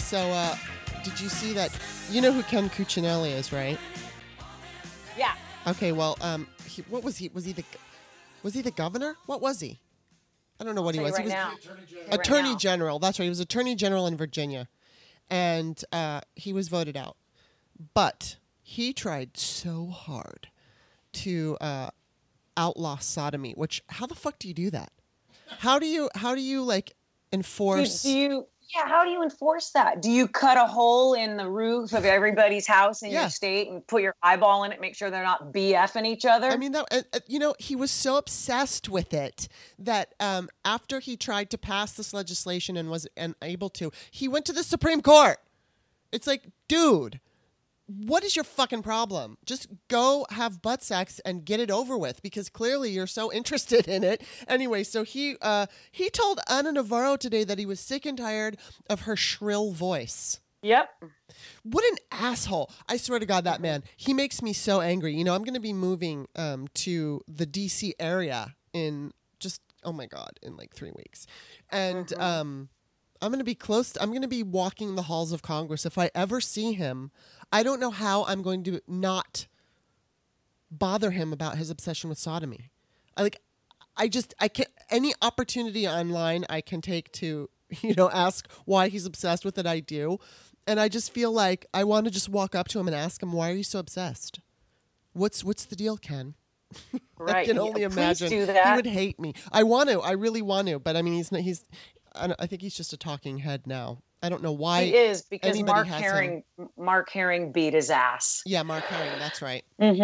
So, did you see that? You know who Ken Cuccinelli is, right? Yeah. Okay, well, what was he? Was he the governor? What was he? I don't know what he was. Right He was now. Attorney General. That's right. He was Attorney General in Virginia, and he was voted out. But he tried so hard to outlaw sodomy. Which, how the fuck do you do that? How do you like enforce? How do you enforce that? Do you cut a hole in the roof of everybody's house in your state and put your eyeball in it, make sure they're not BFing each other? I mean, he was so obsessed with it that after he tried to pass this legislation and was unable to, he went to the Supreme Court. It's like, dude, what is your fucking problem? Just go have butt sex and get it over with, because clearly you're so interested in it. Anyway, so he told Ana Navarro today that he was sick and tired of her shrill voice. Yep. What an asshole. I swear to God, that man, he makes me so angry. You know, I'm going to be moving to the D.C. area in in like 3 weeks. And I'm going to be walking the halls of Congress. If I ever see him, I don't know how I'm going to not bother him about his obsession with sodomy. I can't, any opportunity online I can take to, ask why he's obsessed with it, I do. And I just feel like I want to just walk up to him and ask him, why are you so obsessed? What's the deal, Ken? Right. I can only imagine. Please do that. He would hate me. I really want to, but I mean, I think he's just a talking head now. I don't know why. He is, because Mark Herring beat his ass. Yeah, Mark Herring, that's right.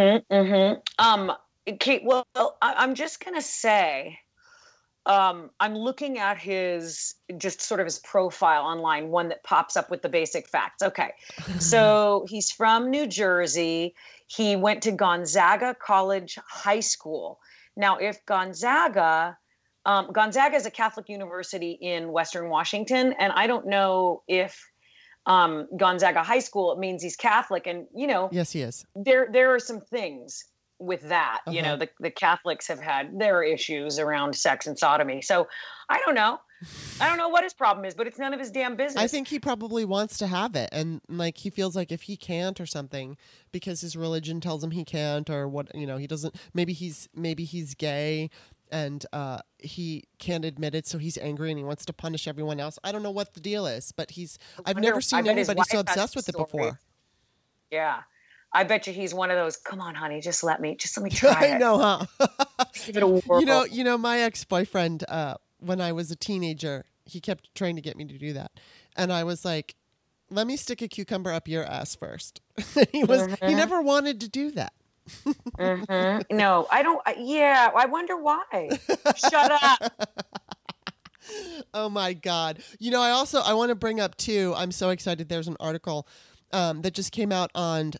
Kate, well, I'm just going to say, I'm looking at his profile online, one that pops up with the basic facts. Okay. So he's from New Jersey. He went to Gonzaga College High School. Now, if Gonzaga is a Catholic university in Western Washington, and I don't know if Gonzaga High School, it means he's Catholic, and yes, he is. There are some things with that. The Catholics have had their issues around sex and sodomy. So I don't know what his problem is, but it's none of his damn business. I think he probably wants to have it, and like he feels like if he can't or something because his religion tells him he can't, or what, he doesn't. Maybe he's gay. And he can't admit it, so he's angry and he wants to punish everyone else. I don't know what the deal is, but I've never seen anybody so obsessed with it before. Yeah. I bet you he's one of those, come on, honey, just let me try it. I know, huh? Give it a whirl. You know, my ex-boyfriend, when I was a teenager, he kept trying to get me to do that. And I was like, let me stick a cucumber up your ass first. He never wanted to do that. No, I don't. I wonder why. Shut up. Oh my God. I want to bring up too, I'm so excited. There's an article that just came out on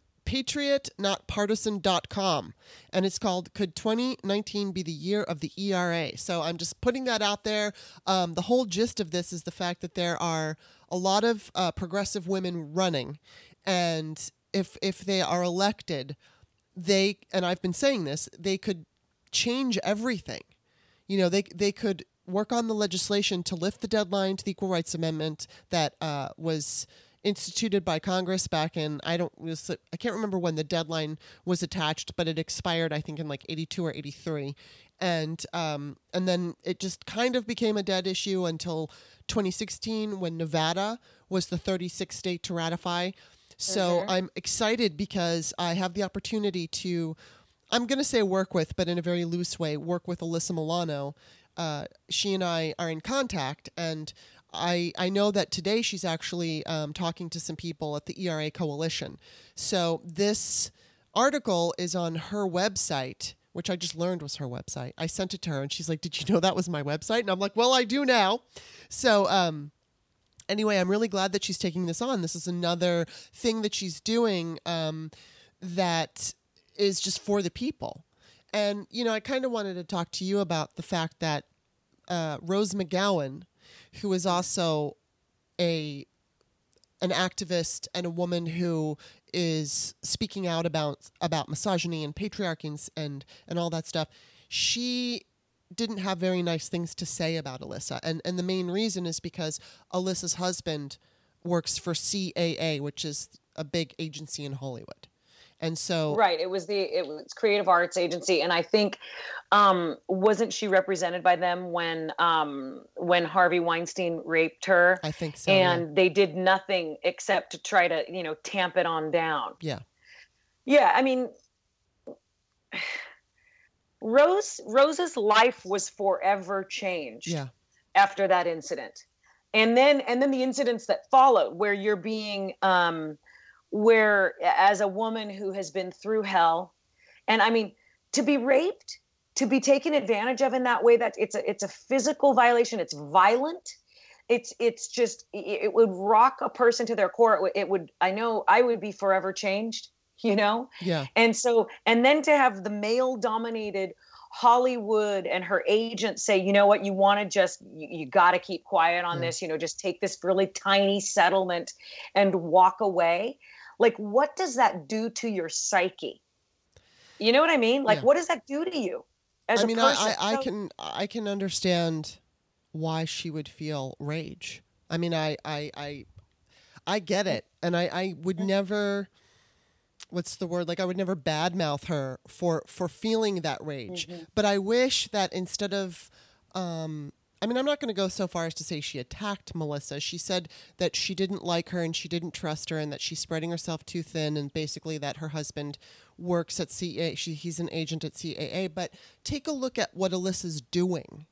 patriotnotpartisan.com, and it's called, Could 2019 Be the Year of the ERA? So I'm just putting that out there. The whole gist of this is the fact that there are a lot of progressive women running, and if they are elected, and I've been saying this, they could change everything. They could work on the legislation to lift the deadline to the Equal Rights Amendment that was instituted by Congress back in, I can't remember when the deadline was attached, but it expired, I think, in like 82 or 83. And then it just kind of became a dead issue until 2016, when Nevada was the 36th state to ratify. So I'm excited because I have the opportunity to, I'm going to say work with, but in a very loose way, work with Alyssa Milano. She and I are in contact, and I know that today she's actually talking to some people at the ERA Coalition. So this article is on her website, which I just learned was her website. I sent it to her, and she's like, did you know that was my website? And I'm like, well, I do now. So anyway, I'm really glad that she's taking this on. This is another thing that she's doing that is just for the people. And, I kind of wanted to talk to you about the fact that Rose McGowan, who is also an activist and a woman who is speaking out about misogyny and patriarchy and all that stuff, she didn't have very nice things to say about Alyssa. And the main reason is because Alyssa's husband works for CAA, which is a big agency in Hollywood. And so, right, it was Creative Arts Agency, and I think wasn't she represented by them when Harvey Weinstein raped her? I think so. And they did nothing except to try to tamp it on down. Yeah. Yeah, I mean, Rose's life was forever changed. Yeah. After that incident, and then the incidents that followed, where you're being where as a woman who has been through hell, and I mean, to be raped, to be taken advantage of in that way, that it's a physical violation. It's violent. It's just, it would rock a person to their core. It would, I know I would be forever changed, Yeah. And so, and then to have the male dominated Hollywood and her agent say, you know what, you want to just, you got to keep quiet on this, just take this really tiny settlement and walk away. Like, what does that do to your psyche? You know what I mean? Like, what does that do to you as a person? I can understand why she would feel rage. I mean, I get it. And I would never, what's the word? Like, I would never badmouth her for feeling that rage. Mm-hmm. But I wish that instead of, I mean, I'm not going to go so far as to say she attacked Melissa. She said that she didn't like her and she didn't trust her and that she's spreading herself too thin, and basically that her husband works at CAA. He's an agent at CAA. But take a look at what Alyssa's doing.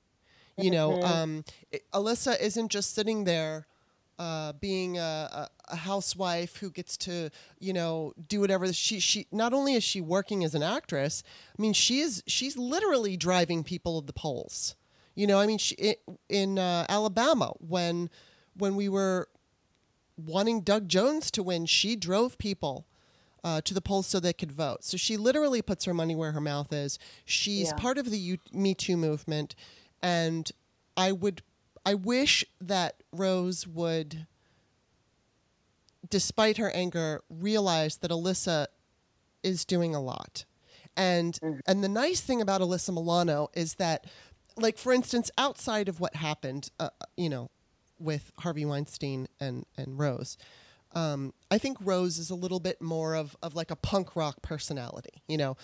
Alyssa isn't just sitting there being a housewife who gets to, do whatever. She not only is she working as an actress, I mean, she's literally driving people to the polls. I mean, in Alabama, when we were wanting Doug Jones to win, she drove people to the polls so they could vote. So she literally puts her money where her mouth is. She's part of the Me Too movement. And I wish that Rose would, despite her anger, realize that Alyssa is doing a lot. And the nice thing about Alyssa Milano is that, like, for instance, outside of what happened, with Harvey Weinstein and Rose, I think Rose is a little bit more of like a punk rock personality.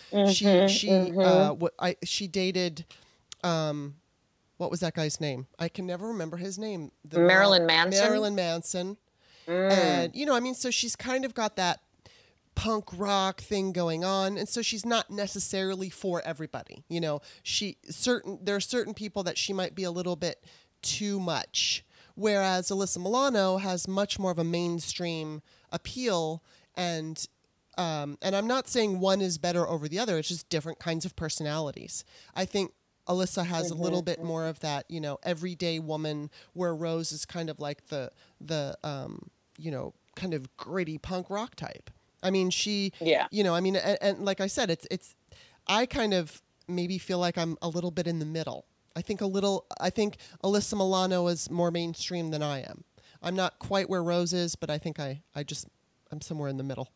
She dated, what was that guy's name? I can never remember his name. Marilyn Manson. Marilyn Manson. And, I mean, so she's kind of got that punk rock thing going on, and so she's not necessarily for everybody. There are certain people that she might be a little bit too much, whereas Alyssa Milano has much more of a mainstream appeal, and I'm not saying one is better over the other. It's just different kinds of personalities. I think Alyssa has a little bit more of that, everyday woman, where Rose is kind of like the kind of gritty punk rock type. I mean, and like I said, it's, I kind of maybe feel like I'm a little bit in the middle. I think Alyssa Milano is more mainstream than I am. I'm not quite where Rose is, but I think I'm somewhere in the middle.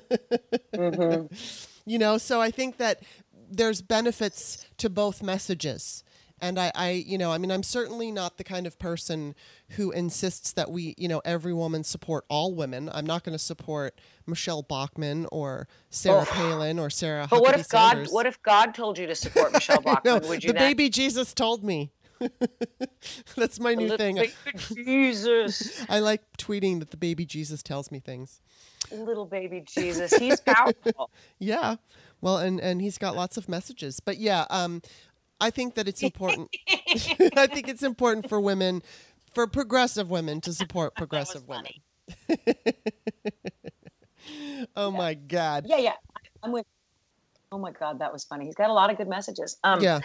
So I think that there's benefits to both messages. And I mean, I'm certainly not the kind of person who insists that we, every woman support all women. I'm not going to support Michelle Bachmann or Sarah Palin or Sarah Huckabee Sanders. But what if God told you to support Michelle Bachmann? Would you? The baby Jesus told me. That's my new thing. Baby Jesus. I like tweeting that the baby Jesus tells me things. Little baby Jesus, he's powerful. Yeah. Well, and he's got lots of messages. But yeah, I think that it's important. I think it's important for women, for progressive women, to support progressive women. Oh my God. Yeah. I'm with. Oh my God, that was funny. He's got a lot of good messages. Yeah.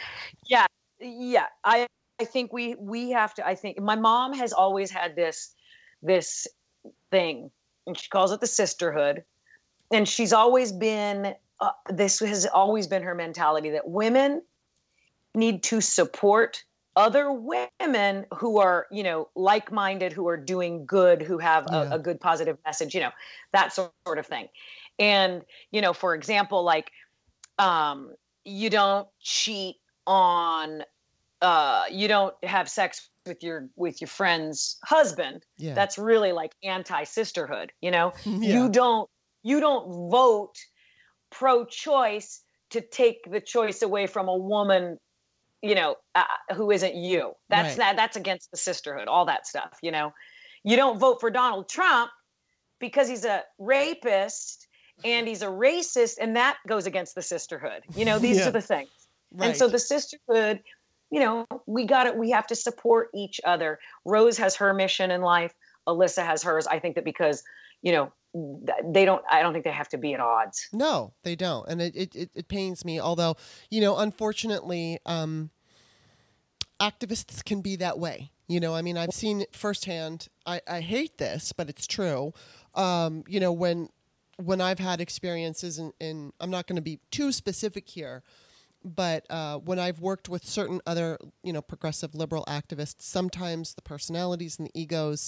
I think we have to. I think my mom has always had this thing, and she calls it the sisterhood, and she's always been. This has always been her mentality, that women need to support other women who are, like-minded, who are doing good, who have a good positive message, that sort of thing. And, for example, like, you don't cheat on you don't have sex with your friend's husband. Yeah. That's really like anti-sisterhood, you know? Yeah. You don't vote pro-choice to take the choice away from a woman, you know, who isn't you. That's Right. that's against the sisterhood, all that stuff, you know. You don't vote for Donald Trump because he's a rapist and he's a racist, and that goes against the sisterhood. You know, these Yeah. are the things. Right. And so the sisterhood, you know, we have to support each other. Rose has her mission in life. Alyssa has hers. I think that because, you know, I don't think they have to be at odds. No, they don't. And it pains me. Although, you know, unfortunately, activists can be that way. You know, I mean, I've seen it firsthand. I hate this, but it's true. You know, when I've had experiences in I'm not going to be too specific here, but when I've worked with certain other, you know, progressive liberal activists, sometimes the personalities and the egos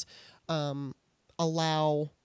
allow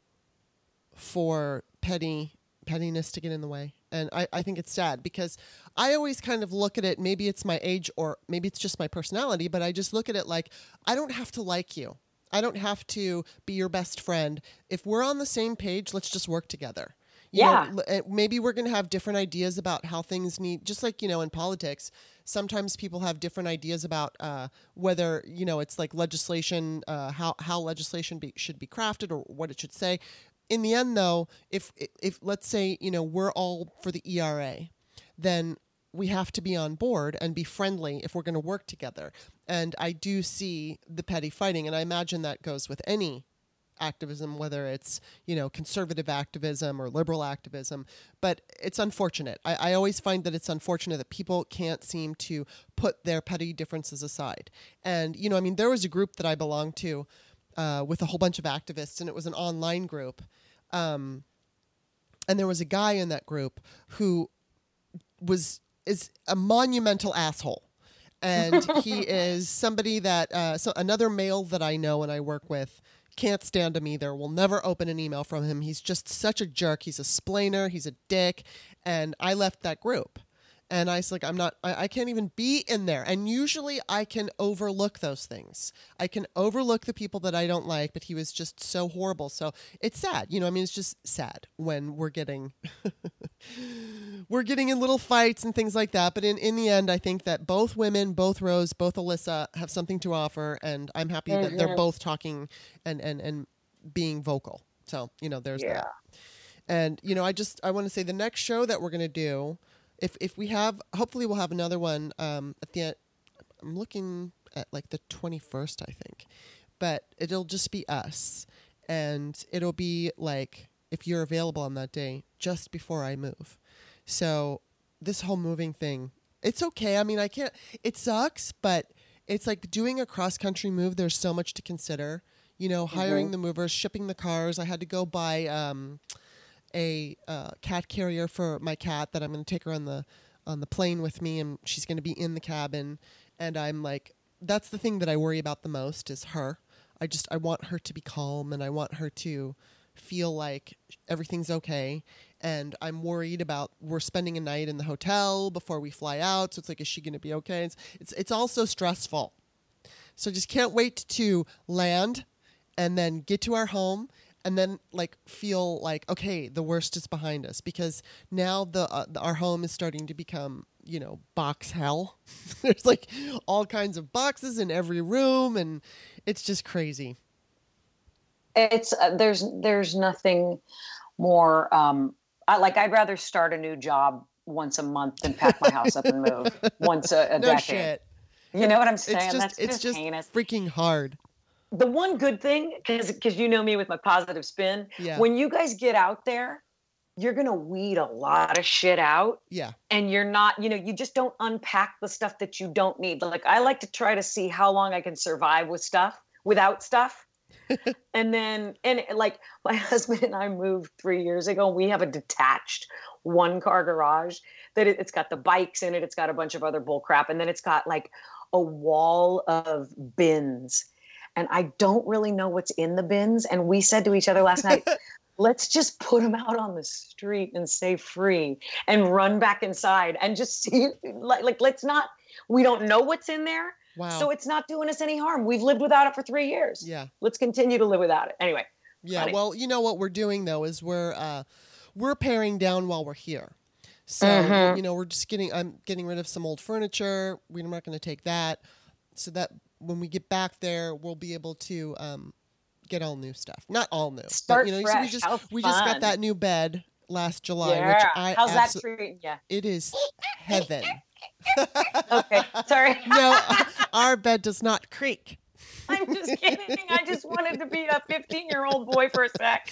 for pettiness to get in the way. And I think it's sad because I always kind of look at it, maybe it's my age or maybe it's just my personality, but I just look at it like, I don't have to like you. I don't have to be your best friend. If we're on the same page, let's just work together. You know, maybe we're going to have different ideas about how things need, just like, you know, in politics, sometimes people have different ideas about whether, you know, it's like legislation, how legislation should be crafted or what it should say. In the end, though, if let's say, you know, we're all for the ERA, then we have to be on board and be friendly if we're going to work together. And I do see the petty fighting, and I imagine that goes with any activism, whether it's, you know, conservative activism or liberal activism. But it's unfortunate. I always find that it's unfortunate that people can't seem to put their petty differences aside. And, you know, I mean, there was a group that I belonged to with a whole bunch of activists, and it was an online group. And there was a guy in that group who is a monumental asshole. And he is somebody that, so another male that I know and I work with can't stand him either, will never open an email from him. He's just such a jerk. He's a splainer. He's a dick. And I left that group. And I was like, I can't even be in there. And usually I can overlook those things. I can overlook the people that I don't like, but he was just so horrible. So it's sad. You know, I mean, it's just sad when we're getting, we're getting in little fights and things like that. But in the end, I think that both women, both Rose, both Alyssa have something to offer. And I'm happy that they're both talking and being vocal. So, you know, there's that. And, you know, I want to say the next show that we're going to do, if we have, hopefully we'll have another one at the end. I'm looking at like the 21st, I think. But it'll just be us. And it'll be like, if you're available on that day, just before I move. So this whole moving thing, it's okay. I mean, it sucks, but it's like doing a cross-country move. There's so much to consider. You know, hiring the movers, shipping the cars. I had to go buy a cat carrier for my cat that I'm going to take her on the plane with me, and she's going to be in the cabin. And I'm like, that's the thing that I worry about the most is her. I want her to be calm, and I want her to feel like everything's okay. And I'm worried about, we're spending a night in the hotel before we fly out. So it's like, is she going to be okay? It's also stressful. So just can't wait to land and then get to our home and then like feel like, okay, the worst is behind us, because now our home is starting to become, you know, box hell. There's like all kinds of boxes in every room, and it's just crazy. It's there's nothing more. I'd rather start a new job once a month than pack my house up and move once a no decade. Shit. You know what I'm saying? It's just heinous. Freaking hard. The one good thing, because you know me with my positive spin, when you guys get out there, you're going to weed a lot of shit out. Yeah. And you're not, you know, you just don't unpack the stuff that you don't need. Like, I like to try to see how long I can survive without stuff. And like my husband and I moved 3 years ago. We have a detached 1-car garage that it's got the bikes in it. It's got a bunch of other bull crap. And then it's got like a wall of bins. And I don't really know what's in the bins. And we said to each other last night, let's just put them out on the street and say free and run back inside and just see, like let's not, we don't know what's in there, Wow. So it's not doing us any harm. We've lived without it for 3 years. Yeah. Let's continue to live without it. Anyway. Yeah. Funny. Well, you know what we're doing though is we're paring down while we're here. So, we're just I'm getting rid of some old furniture. We're not going to take that, so that when we get back there, we'll be able to get all new stuff. Not all new, Start but fresh. So we just got that new bed last July, which how's that treating you? It is heaven. Okay, sorry. No, our bed does not creak. I'm just kidding. I just wanted to be a 15-year-old boy for a sec.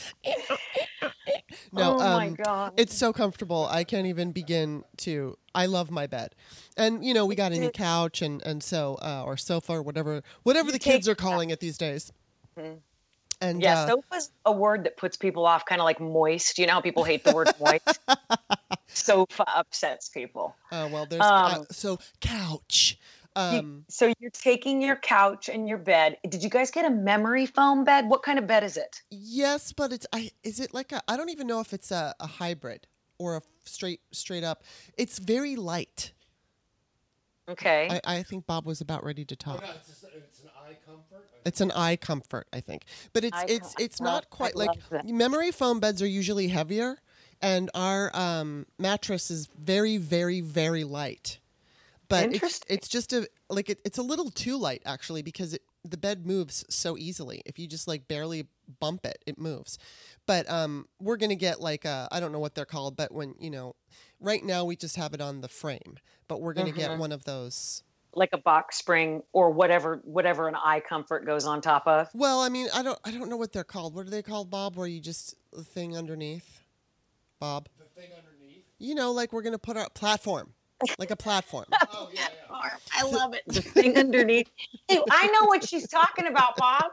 No, oh my God. It's so comfortable. I can't even begin to. I love my bed. And, we got a new couch and so, or sofa or whatever the kids are calling it these days. Mm-hmm. And sofa's a word that puts people off, kind of like moist. You know how people hate the word moist? Sofa upsets people. Oh, well, there's, so couch. So you're taking your couch and your bed. Did you guys get a memory foam bed? What kind of bed is it? Yes, but is it like I don't even know if it's a hybrid or a straight up. It's very light. Okay. I think Bob was about ready to talk. Oh, no, it's an eye comfort. It's an eye comfort, I think. But it's not quite like memory foam beds are usually heavier, and our mattress is very, very, very light. But it's just it's a little too light actually, because the bed moves so easily. If you just like barely bump it, it moves. But we're gonna get like I don't know what they're called, but when right now we just have it on the frame, but we're gonna get one of those, like a box spring or whatever an eye comfort goes on top of. Well, I mean, I don't know what they're called. What are they called, Bob? Where you just the thing underneath, Bob? The thing underneath. Like we're gonna put our platform. Like a platform. Oh, yeah. I love it. The thing underneath. Hey, I know what she's talking about, Bob.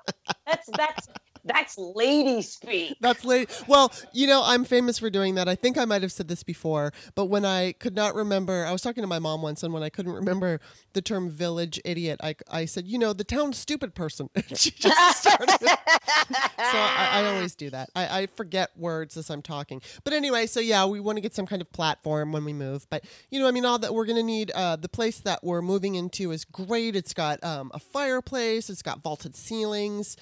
That's lady speak. That's lady. Well, I'm famous for doing that. I think I might have said this before, but when I could not remember, I was talking to my mom once, and when I couldn't remember the term village idiot, I said, the town stupid person. She just started. So I always do that. I forget words as I'm talking. But anyway, so yeah, we want to get some kind of platform when we move. But, all that we're going to need, the place that we're moving into is great. It's got a fireplace. It's got vaulted ceilings.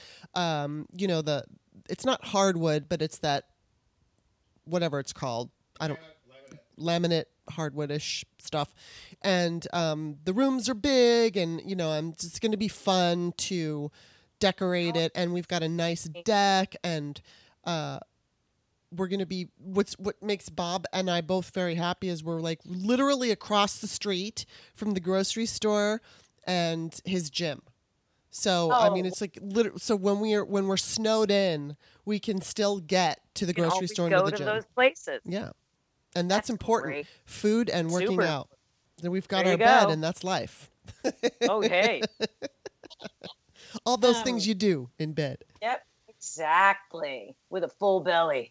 It's not hardwood, but it's that whatever it's called. Laminate hardwoodish stuff. And the rooms are big, and it's going to be fun to decorate it. And we've got a nice deck, and we're going to be what makes Bob and I both very happy is we're like literally across the street from the grocery store and his gym. So I mean, it's like so when we're snowed in, we can still get to the grocery store and to the gym. Go to those places. Yeah, and that's important. Great. Food and working out. Then we've got there our bed, and that's life. Oh, hey. All those things you do in bed. Yep, exactly. With a full belly.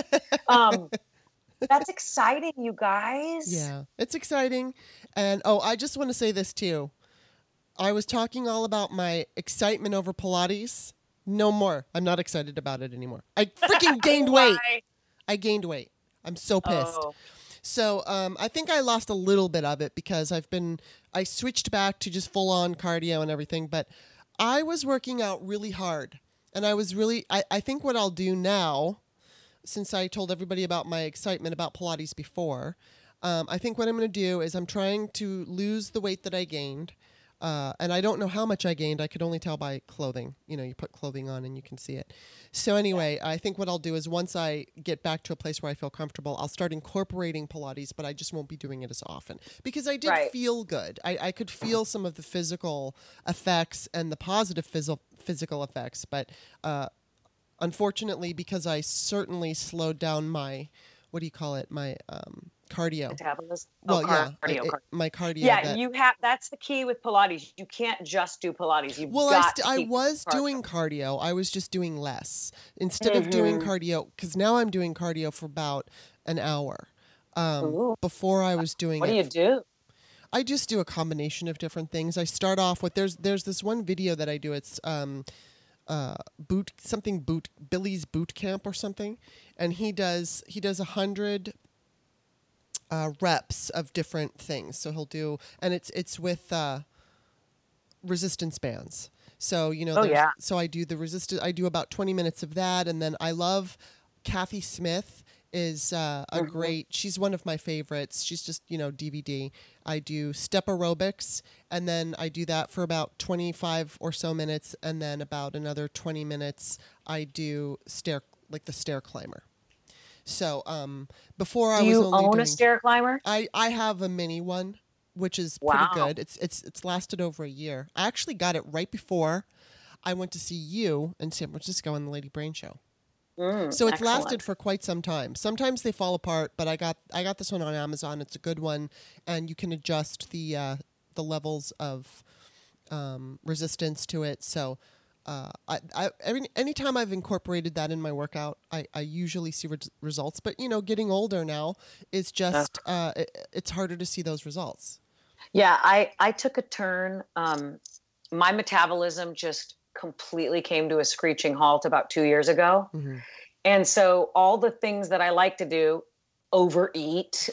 That's exciting, you guys. Yeah, it's exciting. And I just want to say this too. I was talking all about my excitement over Pilates. No more. I'm not excited about it anymore. I freaking gained weight. I gained weight. I'm so pissed. Oh. So I think I lost a little bit of it because I switched back to just full on cardio and everything. But I was working out really hard. And I think what I'll do now, since I told everybody about my excitement about Pilates before, I think what I'm going to do is I'm trying to lose the weight that I gained. And I don't know how much I gained. I could only tell by clothing. You put clothing on and you can see it. So anyway, I think what I'll do is once I get back to a place where I feel comfortable, I'll start incorporating Pilates, but I just won't be doing it as often because I did feel good. I could feel some of the physical effects and the positive physical effects, but unfortunately, because I certainly slowed down my, what do you call it? My cardio. Metabolism. Cardio. My cardio. Yeah, that's the key with Pilates. You can't just do Pilates. I was doing cardio. I was just doing less instead of doing cardio because now I'm doing cardio for about an hour. Before I was doing. What do you do? I just do a combination of different things. I start off with there's this one video that I do. It's Billy's Boot Camp or something, and he does 100 reps of different things. So he'll do, and it's with resistance bands. So, so I do the resistance, I do about 20 minutes of that. And then I love Kathy Smith is great, she's one of my favorites. She's just, DVD. I do step aerobics, and then I do that for about 25 or so minutes. And then about another 20 minutes, I do the stair climber. So before I was only you own doing, a stair climber? I have a mini one, which is Wow. pretty good. It's lasted over a year. I actually got it right before I went to see you in San Francisco on the Lady Brain Show. So it's excellent. lasted for quite some time. Sometimes they fall apart, but I got this one on Amazon. It's a good one, and you can adjust the levels of resistance to it. So anytime I've incorporated that in my workout, I usually see results. But getting older now is just it's harder to see those results. Yeah, I took a turn. My metabolism just completely came to a screeching halt about 2 years ago. Mm-hmm. And so all the things that I like to do, overeat,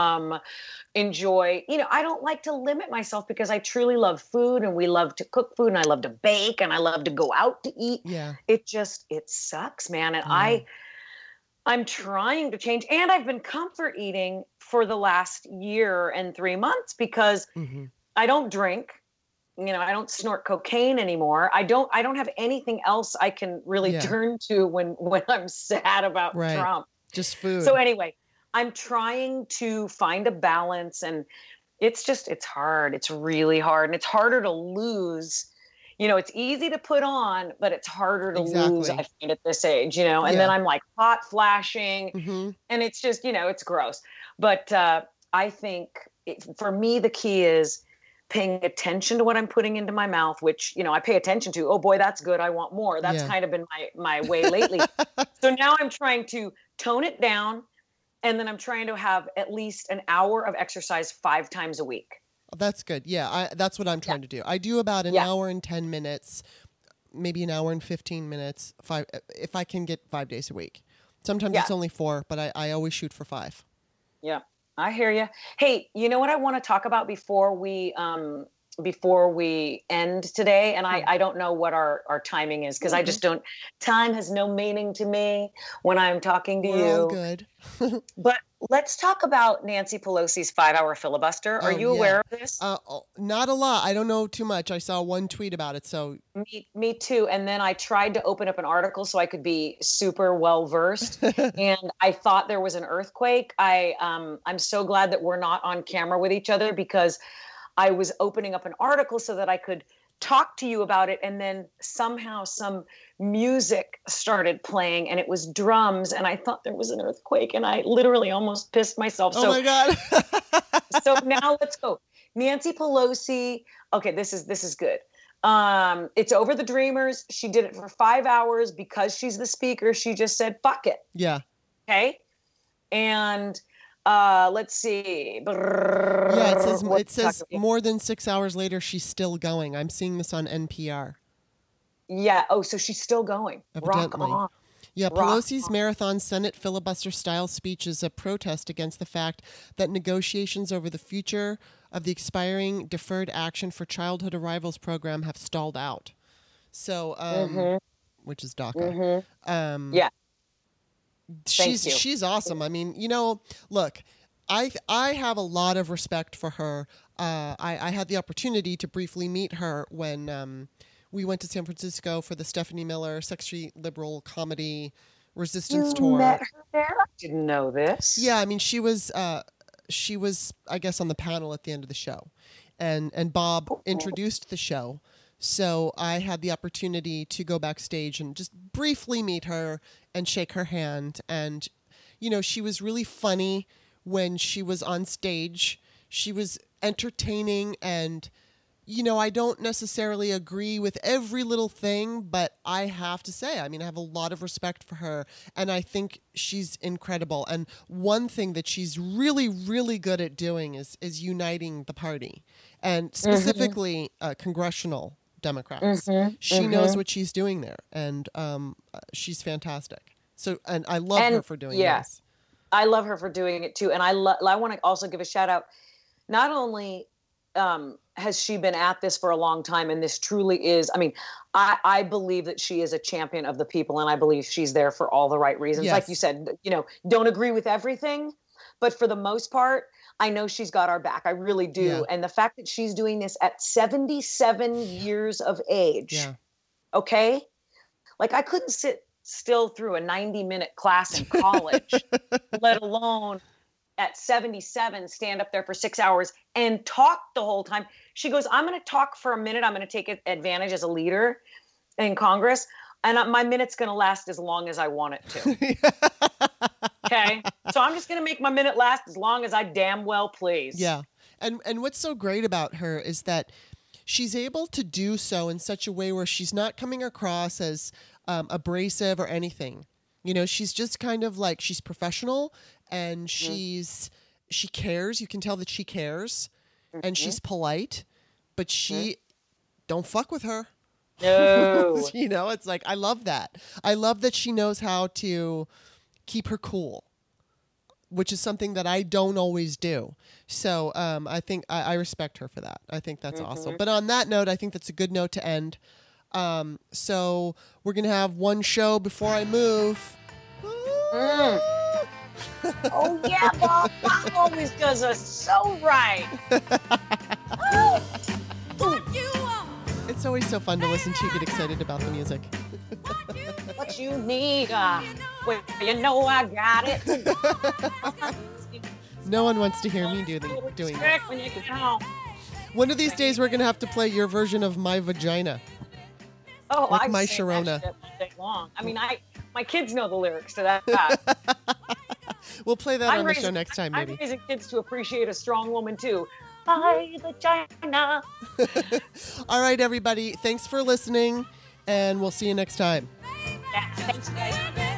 enjoy, I don't like to limit myself because I truly love food, and we love to cook food, and I love to bake, and I love to go out to eat. Yeah. It sucks, man. And I'm trying to change, and I've been comfort eating for the last year and 3 months because I don't drink. I don't snort cocaine anymore. I don't have anything else I can really turn to when I'm sad about Trump. Just food. So anyway, I'm trying to find a balance, and it's hard. It's really hard, and it's harder to lose. It's easy to put on, but it's harder to lose, I find, at this age, and then I'm like hot flashing, and it's just, it's gross. But I think for me, the key is paying attention to what I'm putting into my mouth, which, I pay attention to. Oh boy, that's good. I want more. That's kind of been my way lately. So now I'm trying to tone it down, and then I'm trying to have at least an hour of exercise 5 times a week. That's good. Yeah, that's what I'm trying to do. I do about an hour and 10 minutes, maybe an hour and 15 minutes, if I can get 5 days a week. Sometimes it's only 4, but I always shoot for 5. Yeah. I hear you. Hey, you know what I want to talk about before we end today? And I don't know what our timing is, because I just don't. Time has no meaning to me when I'm talking to you. We're all good. But let's talk about Nancy Pelosi's 5-hour filibuster. Are you aware of this? Not a lot. I don't know too much. I saw one tweet about it. So me too. And then I tried to open up an article so I could be super well versed, and I thought there was an earthquake. I'm so glad that we're not on camera with each other, because I was opening up an article so that I could talk to you about it, and then somehow some music started playing, and it was drums, and I thought there was an earthquake, and I literally almost pissed myself. Oh my God. So now let's go. Nancy Pelosi. Okay, this is good. It's over the Dreamers. She did it for 5 hours because she's the speaker. She just said, fuck it. Yeah. Okay. And let's see. Yeah, it says more than 6 hours later, she's still going. I'm seeing this on NPR. Yeah. Oh, so she's still going. Evidently. Rock on. Yeah, Pelosi's marathon Senate filibuster-style speech is a protest against the fact that negotiations over the future of the expiring Deferred Action for Childhood Arrivals program have stalled out. So, which is DACA. Yeah. She's awesome. I mean, look, I have a lot of respect for her. I had the opportunity to briefly meet her when we went to San Francisco for the Stephanie Miller Sexually Liberal Comedy Resistance Tour. Met her there? I didn't know this. Yeah, I mean, she was, I guess, on the panel at the end of the show, and Bob introduced the show. So I had the opportunity to go backstage and just briefly meet her and shake her hand. And, she was really funny when she was on stage. She was entertaining, and, I don't necessarily agree with every little thing, but I have to say, I have a lot of respect for her, and I think she's incredible. And one thing that she's really, really good at doing is uniting the party, and specifically congressional Democrats. She knows what she's doing there, and she's fantastic. So, and I love her for doing this. I love her for doing it too. And I want to also give a shout out, not only has she been at this for a long time. And this truly is, I mean, I believe that she is a champion of the people, and I believe she's there for all the right reasons. Yes. Like you said, don't agree with everything, but for the most part, I know she's got our back. I really do. Yeah. And the fact that she's doing this at 77 years of age, Yeah. okay? Like, I couldn't sit still through a 90-minute class in college, let alone at 77, stand up there for 6 hours and talk the whole time. She goes, I'm going to talk for a minute. I'm going to take advantage as a leader in Congress. And my minute's going to last as long as I want it to. Okay. So I'm just going to make my minute last as long as I damn well please. Yeah. And what's so great about her is that she's able to do so in such a way where she's not coming across as abrasive or anything. She's just kind of like, she's professional, and she cares. You can tell that she cares, and she's polite, but she don't fuck with her. No. It's like, I love that. I love that she knows how to keep her cool, which is something that I don't always do. So I think I respect her for that. I think that's awesome. But on that note, I think that's a good note to end. So we're going to have one show before I move. Oh, yeah, Bob. Bob always does us so right. It's always so fun to listen to you get excited about the music. What you need, well, I got it. No one wants to hear me doing that. When you can count. One of these days, we're going to have to play your version of My Vagina. Oh, Like I My sing Sharona. that shit all day long. I mean, my kids know the lyrics to that. We'll play that on the show next time, maybe. I'm raising kids to appreciate a strong woman, too. My vagina. All right, everybody. Thanks for listening, and we'll see you next time. Yeah, thanks, guys.